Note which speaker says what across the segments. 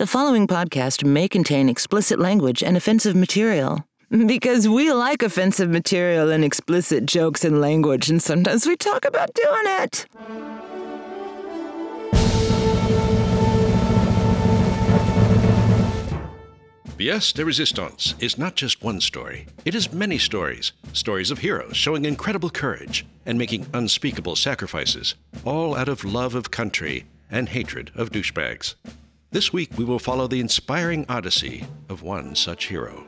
Speaker 1: The following podcast may contain explicit language and offensive material. Because we like offensive material and explicit jokes and language, and sometimes we talk about doing it.
Speaker 2: Pièce de Résistance is not just one story. It is many stories. Stories of heroes showing incredible courage and making unspeakable sacrifices, all out of love of country and hatred of douchebags. This week, we will follow the inspiring odyssey of one such hero.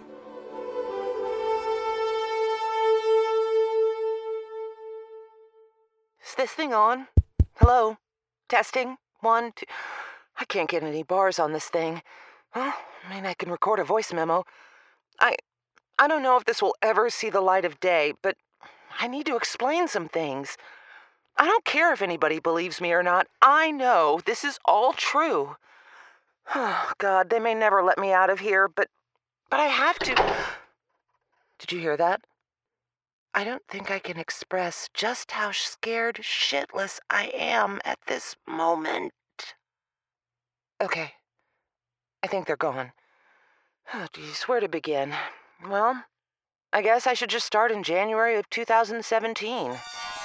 Speaker 1: Is this thing on? Hello? Testing? 1, 2... I can't get any bars on this thing. Well, I mean, I can record a voice memo. I don't know if this will ever see the light of day, but I need to explain some things. I don't care if anybody believes me or not. I know this is all true. Oh, God, they may never let me out of here, but I have to. Did you hear that? I don't think I can express just how scared shitless I am at this moment. Okay. I think they're gone. Oh, geez, where to begin? Well, I guess I should just start in January of 2017.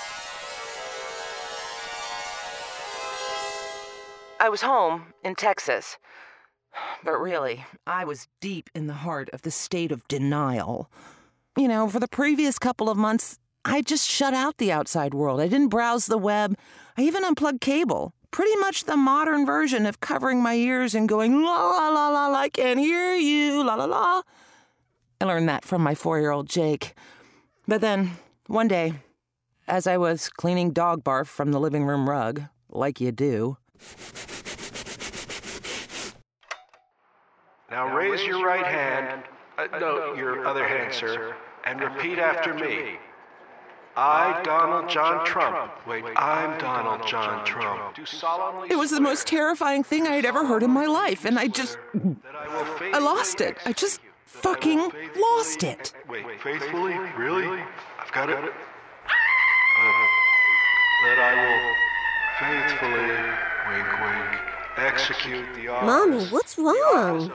Speaker 1: I was home in Texas. But really, I was deep in the heart of the state of denial. You know, for the previous couple of months, I just shut out the outside world. I didn't browse the web. I even unplugged cable. Pretty much the modern version of covering my ears and going, la, la, la, la, I can't hear you, la, la, la. I learned that from my 4-year-old Jake. But then, one day, as I was cleaning dog barf from the living room rug, like you do.
Speaker 3: Now raise your right hand, no, your other hand, sir, and repeat after me. I, Donald John Trump. Wait, I'm Donald John Trump. Do solemnly
Speaker 1: It was the most terrifying thing I had ever heard in my life, and I lost it. I just fucking lost it.
Speaker 3: Wait, faithfully? Really? I've got it. That I will faithfully, wink, wink, execute the office.
Speaker 4: Mommy, what's wrong?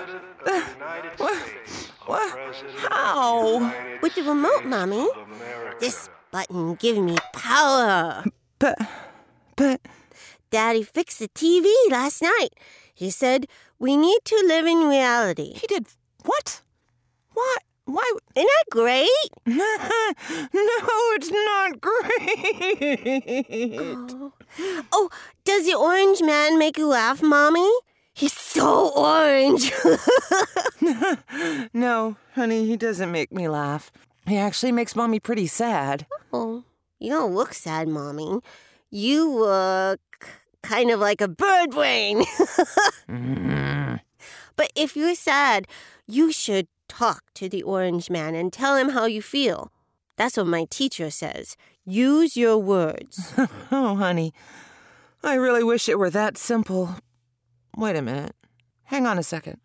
Speaker 1: What? How?
Speaker 4: With the remote, Mommy. This button gives me power.
Speaker 1: But...
Speaker 4: Daddy fixed the TV last night. He said, we need to live in reality.
Speaker 1: He did what? What? Why?
Speaker 4: Isn't that great?
Speaker 1: No, it's not great.
Speaker 4: Oh, does the orange man make you laugh, Mommy? He's so orange.
Speaker 1: No, honey, he doesn't make me laugh. He actually makes Mommy pretty sad.
Speaker 4: Oh, you don't look sad, Mommy. You look kind of like a bird brain. But if you're sad, you should talk to the orange man and tell him how you feel. That's what my teacher says. Use your words.
Speaker 1: Oh, honey, I really wish it were that simple. Wait a minute. Hang on a second.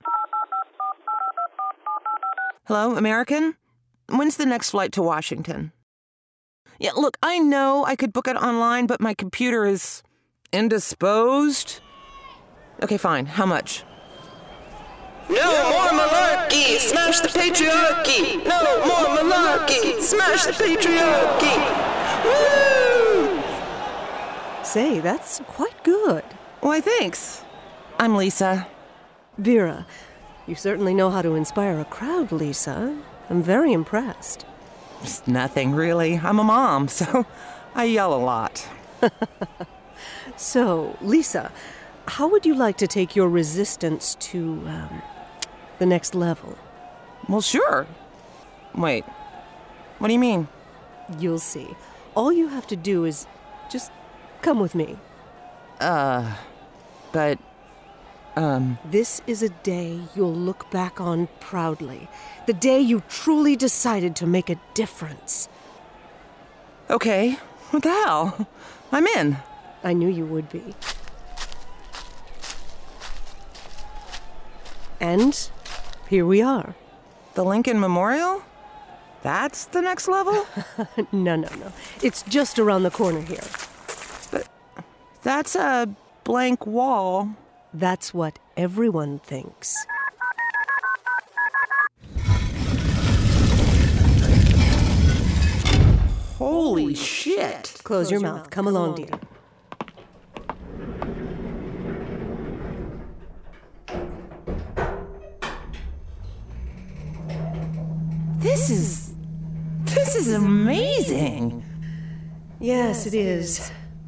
Speaker 1: Hello, American? When's the next flight to Washington? Yeah, look, I know I could book it online, but my computer is indisposed. Okay, fine. How much? No more malarkey! Smash the patriarchy! No more malarkey! Smash the patriarchy! Woo!
Speaker 5: Say, that's quite good.
Speaker 1: Why, thanks. I'm Lisa.
Speaker 5: Vera, you certainly know how to inspire a crowd, Lisa. I'm very impressed.
Speaker 1: It's nothing, really. I'm a mom, so I yell a lot.
Speaker 5: So, Lisa, how would you like to take your resistance to, the next level?
Speaker 1: Well, sure. Wait, what do you mean?
Speaker 5: You'll see. All you have to do is just come with me.
Speaker 1: But,
Speaker 5: This is a day you'll look back on proudly. The day you truly decided to make a difference.
Speaker 1: okay, what the hell? I'm in.
Speaker 5: I knew you would be. And here we are.
Speaker 1: The Lincoln Memorial? That's the next level?
Speaker 5: No. It's just around the corner here.
Speaker 1: But that's a blank wall.
Speaker 5: That's what everyone thinks.
Speaker 1: Holy shit.
Speaker 5: Close your mouth. Come along, dear.
Speaker 1: This is amazing.
Speaker 5: Yes, it is.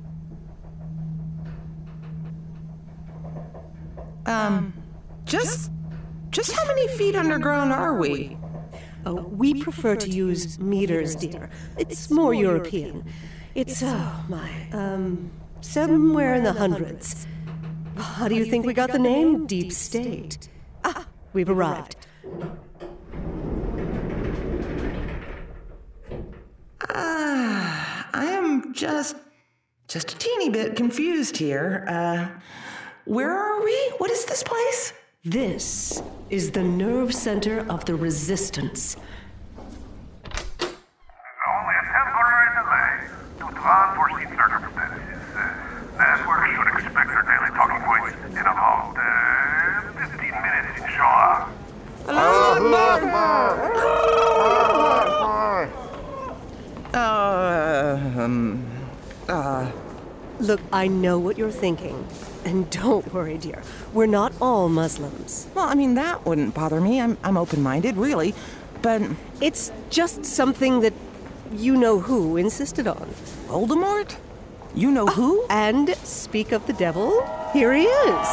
Speaker 1: Just how many feet underground are we?
Speaker 5: Oh, we prefer to use meters, dear. It's more European. It's, somewhere in the hundreds. How do you think we got the name Deep State? Ah, we've arrived.
Speaker 1: I am just a teeny bit confused here. Where are we? What is this place?
Speaker 5: This is the nerve center of the Resistance.
Speaker 6: Only a temporary delay due to unforeseen circumstances. Network should expect their daily talking points in about 15 minutes, inshallah.
Speaker 5: Look, I know what you're thinking. And don't worry, dear. We're not all Muslims.
Speaker 1: Well, I mean, that wouldn't bother me. I'm open-minded, really. But
Speaker 5: It's just something that you-know-who insisted on.
Speaker 1: Voldemort? You know who?
Speaker 5: And speak of the devil, here he is.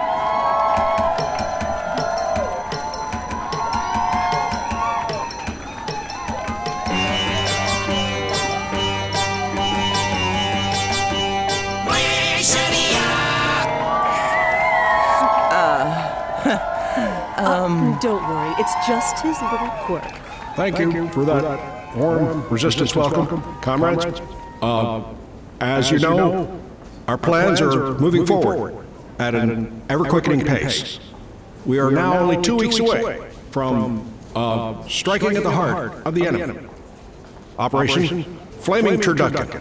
Speaker 5: Don't worry, it's just his little quirk.
Speaker 2: Thank you for that warm resistance welcome, comrades. As you know, our plans are moving forward at an ever-quickening pace. We are now only 2 weeks away from striking at the heart of the enemy. Operation Flaming Turducken.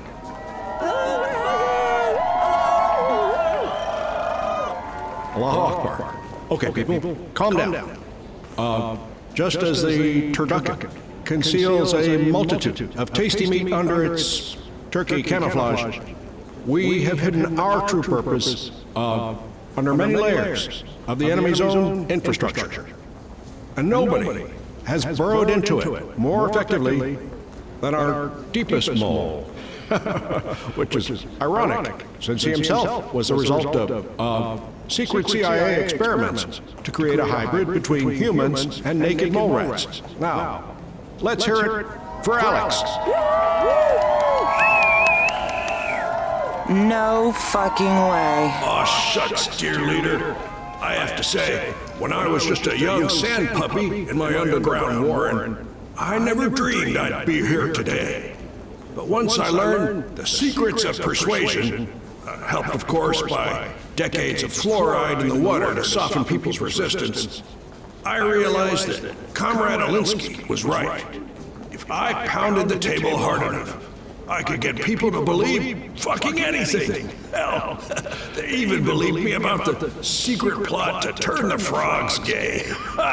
Speaker 2: Allahu Akbar. Okay, people, calm down. Just as the turducken conceals a multitude of tasty meat under its turkey camouflage, we have hidden our true purpose under many layers of the enemy's own infrastructure. And nobody has burrowed into it more effectively than our deepest mole, which is ironic, since he himself was the result of secret CIA experiments to create a hybrid between humans and naked mole rats. Now, let's hear it for Alex.
Speaker 1: No fucking way.
Speaker 2: Aw, shucks, dear leader. I have to say, when I was just a young sand puppy in my underground warren, I never dreamed I'd be here today. But once I learned the secrets of persuasion, helped of course by decades of fluoride in the water to soften people's resistance, I realized that Comrade Alinsky was right. If I pounded the table hard enough, I could get people to believe fucking anything. Hell, they even believed me about the secret plot to turn the frogs gay.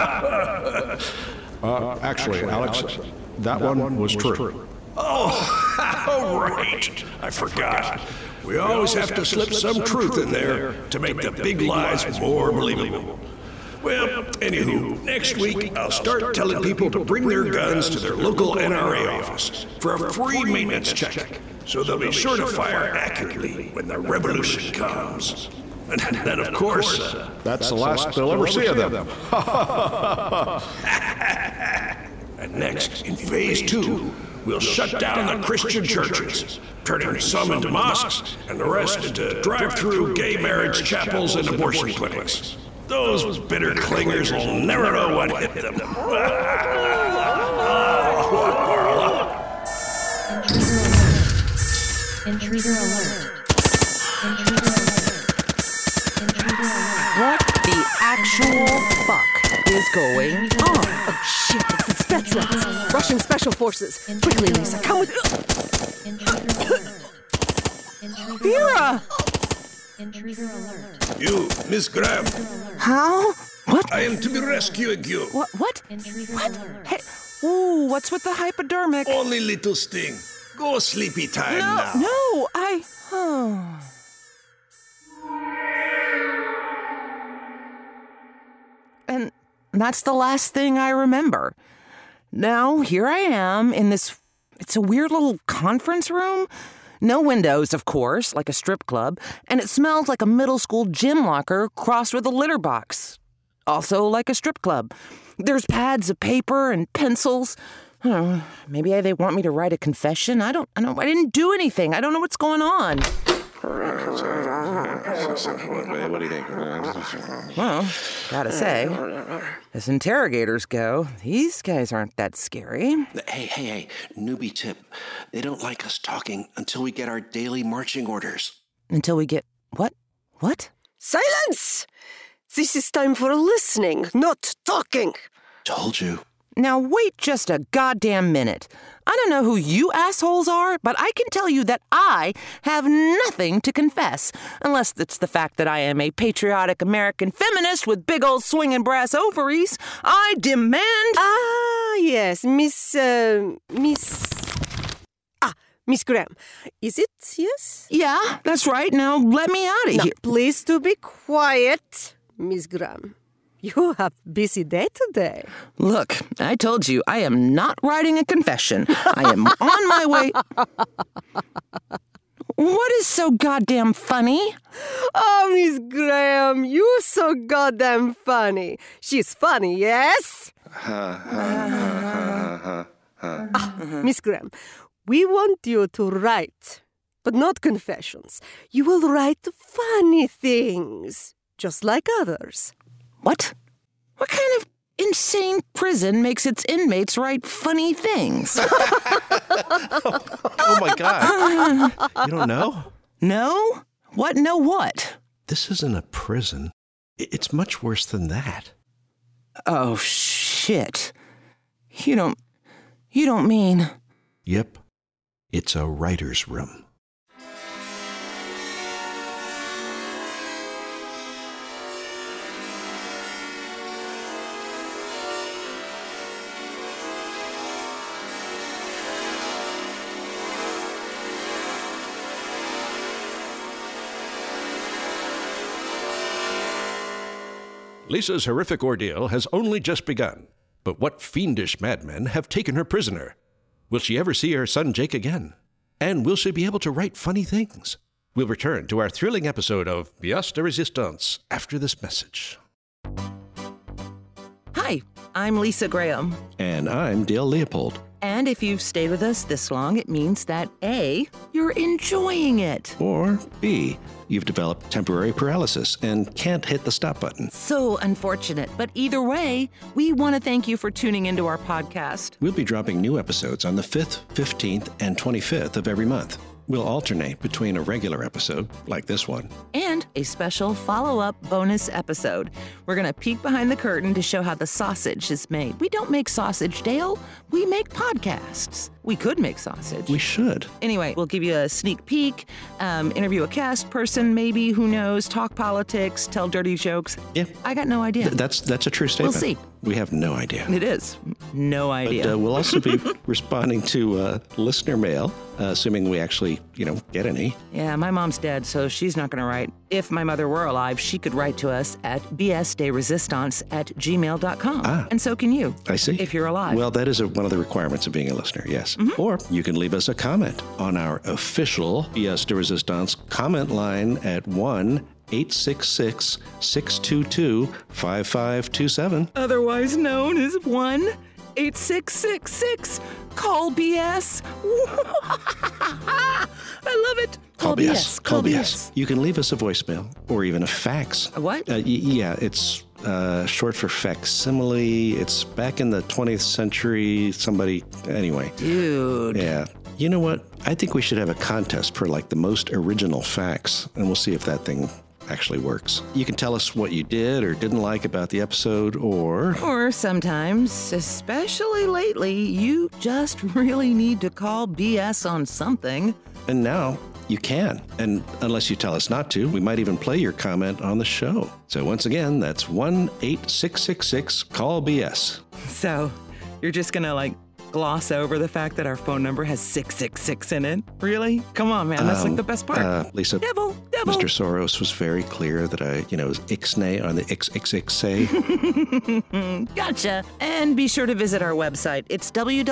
Speaker 2: Actually, Alex, that one was true. Oh, right. I forgot. We always have to slip some truth in there to make the big lies more believable. Well, anywho, next week I'll start telling people to bring their guns to their local NRA office for a free maintenance check, so they'll be sure to fire accurately when the revolution comes. And then, of course, that's the last they'll ever see of them. And next, in Phase 2, we'll shut down the Christian churches, turning some into mosques and the rest into drive-through gay marriage chapels and abortion clinics. Those bitter clingers will never know what hit them.
Speaker 7: Intruder alert. Intruder alert. Intruder alert.
Speaker 1: What the actual fuck is going on?
Speaker 5: Oh, shit, it's the Spetsnaz. Russian Special Forces. Quickly, Lisa, come with...
Speaker 7: Intruder alert. Intruder
Speaker 1: Vera!
Speaker 7: Intruder alert.
Speaker 2: You, Miss Graham,
Speaker 1: How? What?
Speaker 2: I am to be rescuing you.
Speaker 1: What?
Speaker 7: Intruder
Speaker 1: What?
Speaker 7: alert.
Speaker 1: Hey, ooh, what's with the hypodermic?
Speaker 2: Only little sting. Go sleepy time now.
Speaker 1: No, And that's the last thing I remember. Now, here I am in this, it's a weird little conference room. No windows, of course, like a strip club, and it smells like a middle school gym locker crossed with a litter box. Also like a strip club. There's pads of paper and pencils. I don't know, maybe they want me to write a confession. I didn't do anything. I don't know what's going on.
Speaker 2: What do you think?
Speaker 1: Well, gotta say, as interrogators go, these guys aren't that scary.
Speaker 2: Hey, newbie tip. They don't like us talking until we get our daily marching orders.
Speaker 1: Until we get... What? What?
Speaker 5: Silence! This is time for listening, not talking.
Speaker 2: Told you.
Speaker 1: Now wait just a goddamn minute. I don't know who you assholes are, but I can tell you that I have nothing to confess. Unless it's the fact that I am a patriotic American feminist with big old swinging brass ovaries. I demand...
Speaker 5: Yes, Miss Graham. Is it, yes?
Speaker 1: Yeah, that's right. Now let me out of
Speaker 5: Now,
Speaker 1: here.
Speaker 5: please to be quiet, Miss Graham. You have a busy day today.
Speaker 1: Look, I told you I am not writing a confession. I am on my way... What is so goddamn funny?
Speaker 5: Oh, Miss Graham, you so goddamn funny. She's funny, yes? Miss Graham, we want you to write, but not confessions. You will write funny things, just like others.
Speaker 1: What? What kind of insane prison makes its inmates write funny things?
Speaker 2: Oh my God. You don't know?
Speaker 1: No? What? No what?
Speaker 2: This isn't a prison. It's much worse than that.
Speaker 1: Oh, shit. You don't mean...
Speaker 2: Yep. It's a writer's room. Lisa's horrific ordeal has only just begun. But what fiendish madmen have taken her prisoner? Will she ever see her son Jake again? And will she be able to write funny things? We'll return to our thrilling episode of Pièce de Résistance after this message.
Speaker 1: Hi, I'm Lisa Graham.
Speaker 2: And I'm Dale Leopold.
Speaker 1: And if you've stayed with us this long, it means that A, you're enjoying it.
Speaker 2: Or B, you've developed temporary paralysis and can't hit the stop button.
Speaker 1: So unfortunate. But either way, we want to thank you for tuning into our podcast.
Speaker 2: We'll be dropping new episodes on the 5th, 15th, and 25th of every month. We'll alternate between a regular episode, like this one,
Speaker 1: and a special follow-up bonus episode. We're going to peek behind the curtain to show how the sausage is made. We don't make sausage, Dale. We make podcasts. We could make sausage.
Speaker 2: We should.
Speaker 1: Anyway, we'll give you a sneak peek, interview a cast person, maybe, who knows, talk politics, tell dirty jokes.
Speaker 2: Yeah.
Speaker 1: I got no idea.
Speaker 2: That's a true statement.
Speaker 1: We'll see.
Speaker 2: We have no idea.
Speaker 1: It is. No idea.
Speaker 2: But we'll also be responding to listener mail, assuming we actually, get any.
Speaker 1: Yeah, my mom's dead, so she's not going to write. If my mother were alive, she could write to us at bsderesistance@gmail.com. And so can you.
Speaker 2: I see.
Speaker 1: If you're alive.
Speaker 2: Well, that is one of the requirements of being a listener, yes. Mm-hmm. Or you can leave us a comment on our official Pièce de Résistance comment line at 1-866-622-5527.
Speaker 1: Otherwise known as 1-8666. Call BS. I love it.
Speaker 2: Call BS. Call BS. You can leave us a voicemail or even a fax.
Speaker 1: A what?
Speaker 2: Yeah, it's short for facsimile. It's back in the 20th century. Anyway.
Speaker 1: Dude.
Speaker 2: Yeah. You know what? I think we should have a contest for the most original fax, and we'll see if that thing actually works. You can tell us what you did or didn't like about the episode, or
Speaker 1: sometimes, especially lately, you just really need to call BS on something.
Speaker 2: And now you can. And unless you tell us not to, we might even play your comment on the show. So once again, that's 1-866-CALL-BS.
Speaker 8: So, you're just gonna, gloss over the fact that our phone number has 666 in it? Really? Come on, man. That's the best part.
Speaker 2: Lisa,
Speaker 8: Devil.
Speaker 2: Mr. Soros was very clear that I, was ixnay on the XXXA.
Speaker 8: Gotcha. And be sure to visit our website. It's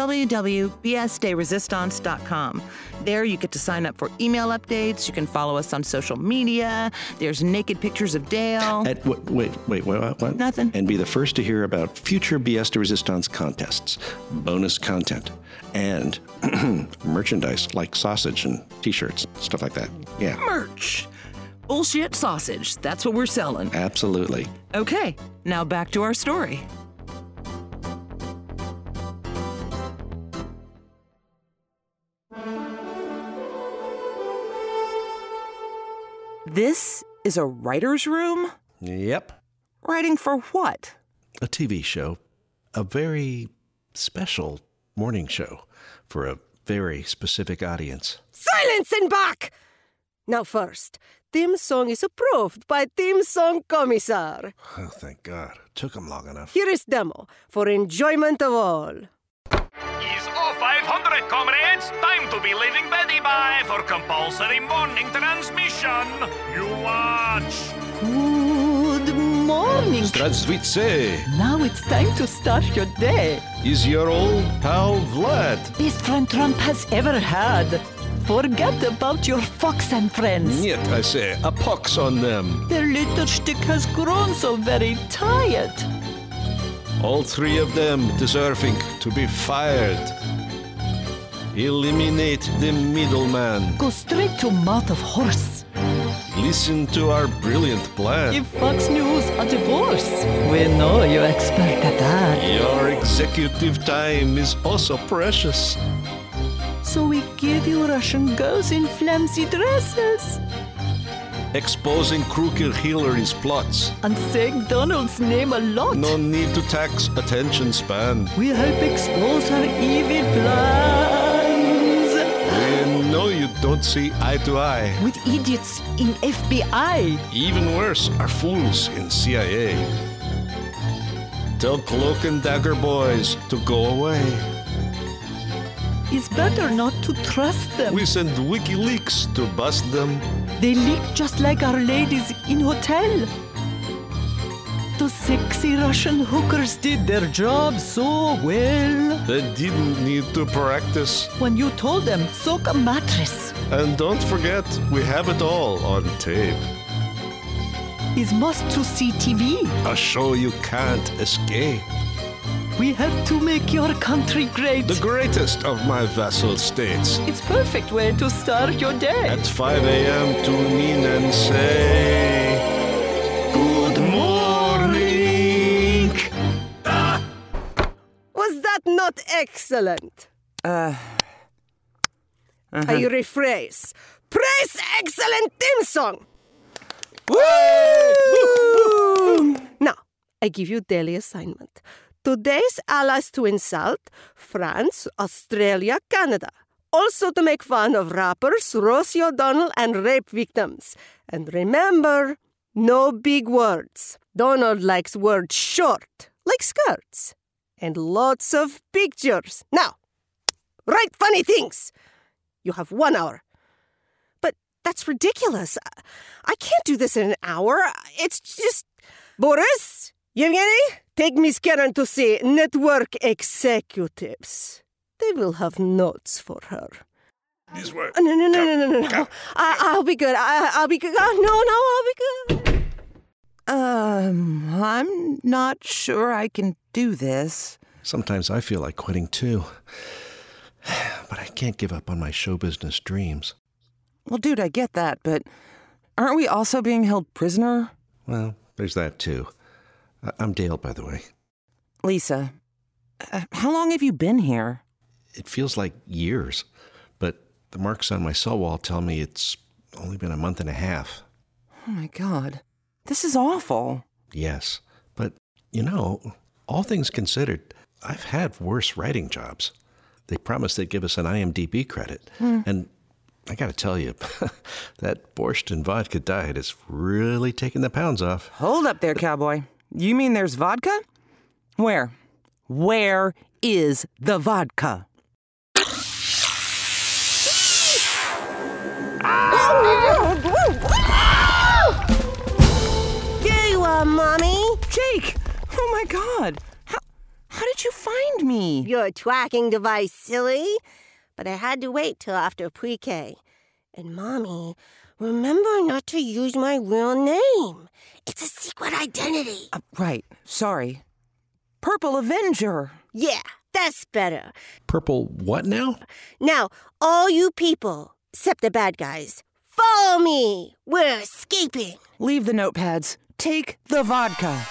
Speaker 8: www.bsderesistance.com. There you get to sign up for email updates. You can follow us on social media. There's naked pictures of Dale.
Speaker 2: Wait, what?
Speaker 8: Nothing.
Speaker 2: And be the first to hear about future BS de Resistance contests, bonus content, and merchandise like sausage and t-shirts, stuff like that. Yeah.
Speaker 8: Merch. Bullshit sausage. That's what we're selling.
Speaker 2: Absolutely.
Speaker 8: Okay, now back to our story. This is a writer's room?
Speaker 2: Yep.
Speaker 8: Writing for what?
Speaker 2: A TV show. A very special morning show for a very specific audience.
Speaker 5: Silence and back! Now first, theme song is approved by Theme Song Commissar.
Speaker 2: Oh, thank God. It took him long enough.
Speaker 5: Here is demo for enjoyment of all.
Speaker 6: Is all 500, comrades. Time to be leaving Betty Bye for compulsory morning transmission. You watch.
Speaker 9: Good morning.
Speaker 2: Здравствуйте.
Speaker 9: Now it's time to start your day.
Speaker 2: Is your old pal Vlad?
Speaker 9: Best friend Trump has ever had. Forget about your fox and friends.
Speaker 2: Нет, I say, a pox on them.
Speaker 9: Their little shtick has grown so very tired.
Speaker 2: All three of them deserving to be fired. Eliminate the middleman.
Speaker 9: Go straight to mouth of horse.
Speaker 2: Listen to our brilliant plan.
Speaker 9: Give Fox News a divorce. We know you're expert at that.
Speaker 2: Your executive time is also precious.
Speaker 9: So we give you Russian girls in flimsy dresses.
Speaker 2: Exposing crooked Hillary's plots.
Speaker 9: And saying Donald's name a lot.
Speaker 2: No need to tax attention span.
Speaker 9: We help expose her evil plans.
Speaker 2: We know you don't see eye to eye.
Speaker 9: With idiots in FBI.
Speaker 2: Even worse are fools in CIA. Tell Cloak and Dagger boys to go away.
Speaker 9: It's better not to trust them.
Speaker 2: We send WikiLeaks to bust them.
Speaker 9: They leak just like our ladies in hotel. Those sexy Russian hookers did their job so well.
Speaker 2: They didn't need to practice.
Speaker 9: When you told them, soak a mattress.
Speaker 2: And don't forget, we have it all on tape.
Speaker 9: Is must-to-see TV.
Speaker 2: A show you can't escape.
Speaker 9: We help to make your country great.
Speaker 2: The greatest of my vassal states.
Speaker 9: It's perfect way to start your day.
Speaker 2: At 5 a.m. tune in and say, Good morning.
Speaker 5: Was that not excellent? I rephrase. Praise excellent theme song! Woo! Now, I give you daily assignment. Today's allies to insult: France, Australia, Canada. Also to make fun of rappers, Rosie O'Donnell, and rape victims. And remember, no big words. Donald likes words short, like skirts. And lots of pictures. Now, write funny things. You have 1 hour. But that's ridiculous. I can't do this in an hour. It's just... Boris? Yevgeny? Take Miss Karen to see network executives. They will have notes for her.
Speaker 2: This way.
Speaker 5: No. I'll be good. I'll be good. I'll be good.
Speaker 8: I'm not sure I can do this.
Speaker 2: Sometimes I feel like quitting too. But I can't give up on my show business dreams.
Speaker 8: Well, dude, I get that, but aren't we also being held prisoner?
Speaker 2: Well, there's that too. I'm Dale, by the way.
Speaker 8: Lisa, how long have you been here?
Speaker 2: It feels like years, but the marks on my cell wall tell me it's only been a month and a half.
Speaker 8: Oh my God, this is awful.
Speaker 2: Yes, but all things considered, I've had worse writing jobs. They promised they'd give us an IMDb credit, and I gotta tell you, that borscht and vodka diet is really taking the pounds off.
Speaker 8: Hold up there, cowboy. You mean there's vodka? Where? Where is the vodka?
Speaker 4: There you are, Mommy.
Speaker 8: Jake! Oh my God! How did you find me?
Speaker 4: Your tracking device, silly. But I had to wait till after pre-K. And Mommy, remember not to use my real name. It's a secret identity.
Speaker 8: Right. Sorry. Purple Avenger.
Speaker 4: Yeah, that's better.
Speaker 2: Purple what now?
Speaker 4: Now, all you people, except the bad guys, follow me. We're escaping.
Speaker 8: Leave the notepads. Take the vodka.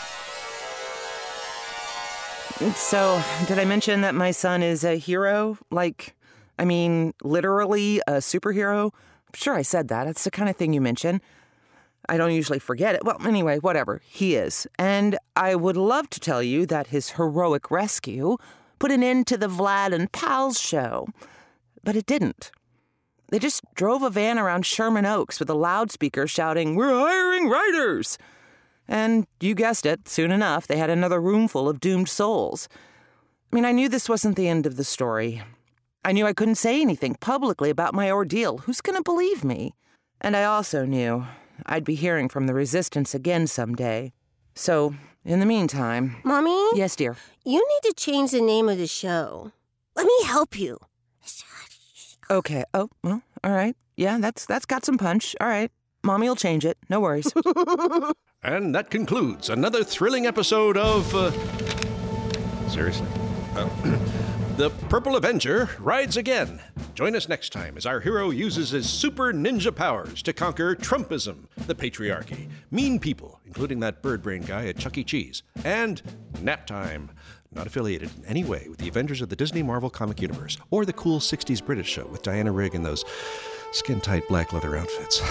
Speaker 8: So, did I mention that my son is a hero? Literally a superhero? I'm sure I said that. That's the kind of thing you mention. I don't usually forget it. Well, anyway, whatever. He is. And I would love to tell you that his heroic rescue put an end to the Vlad and Pals show. But it didn't. They just drove a van around Sherman Oaks with a loudspeaker shouting, "We're hiring writers!" And you guessed it, soon enough, they had another room full of doomed souls. I knew this wasn't the end of the story. I knew I couldn't say anything publicly about my ordeal. Who's going to believe me? And I also knew I'd be hearing from the Resistance again someday. So, in the meantime...
Speaker 4: Mommy?
Speaker 8: Yes, dear?
Speaker 4: You need to change the name of the show. Let me help you.
Speaker 8: Okay. Oh, well, all right. Yeah, that's got some punch. All right. Mommy'll change it. No worries.
Speaker 2: And that concludes another thrilling episode of... Seriously? The Purple Avenger rides again. Join us next time as our hero uses his super ninja powers to conquer Trumpism, the patriarchy, mean people, including that bird brain guy at Chuck E. Cheese, and Nap Time, not affiliated in any way with the Avengers of the Disney Marvel comic universe, or the cool 60s British show with Diana Rigg in those skin-tight black leather outfits.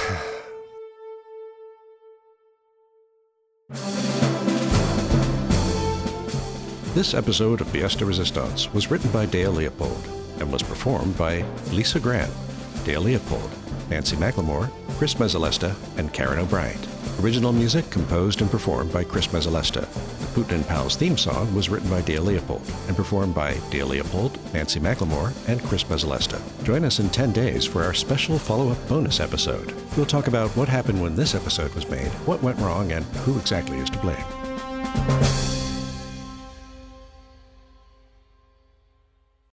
Speaker 2: This episode of Fiesta Resistance was written by Dale Leopold and was performed by Lisa Grant, Dale Leopold, Nancy McLemore, Chris Mezzalesta, and Karen O'Brien. Original music composed and performed by Chris Mezzalesta. The Putin and Pals theme song was written by Dale Leopold and performed by Dale Leopold, Nancy McLemore, and Chris Mezzalesta. Join us in 10 days for our special follow-up bonus episode. We'll talk about what happened when this episode was made, what went wrong, and who exactly is to blame.